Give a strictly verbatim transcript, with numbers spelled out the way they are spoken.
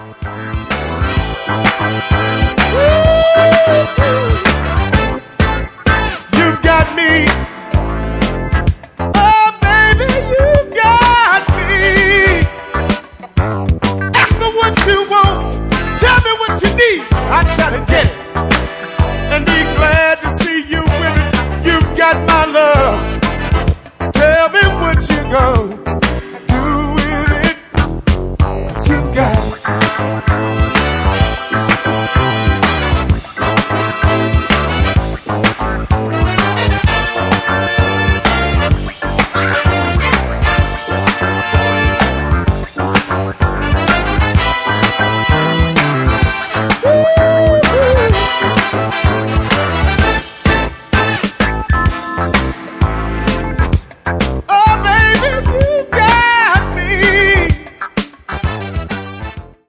You got me. Oh, baby, you got me. Ask me what you want. Tell me what you need. I try to get it. And be glad.